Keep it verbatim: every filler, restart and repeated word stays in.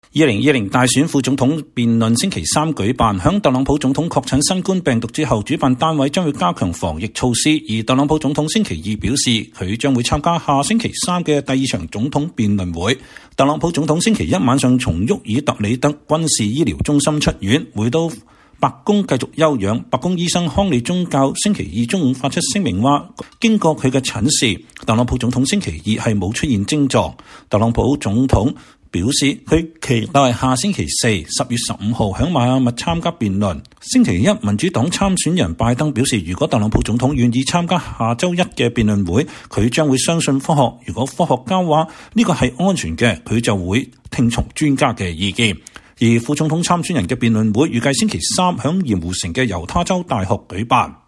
二零二零大選副總統辯論星期三舉辦，響特朗普總統確診新冠病毒之後，主辦單位將會加強防疫措施。而特朗普總統星期二表示，佢將會參加下星期三嘅第二場總統辯論會。特朗普總統星期一晚上從沃爾特里德軍事醫療中心出院，回到白宮繼續休養。白宮醫生康利宗教星期二中午發出聲明話，經過佢嘅診視，特朗普總統星期二係冇出現症狀。特朗普總統表示佢期待下星期四十月十五號喺邁阿密參加辯論。星期一民主黨參選人拜登表示，如果特朗普總統願意參加下週一嘅辯論會，佢將會相信科學。如果科學家話呢個係安全嘅，佢就會聽從專家嘅意見。而副總統參選人嘅辯論會預計星期三喺鹽湖城嘅猶他州大學舉辦。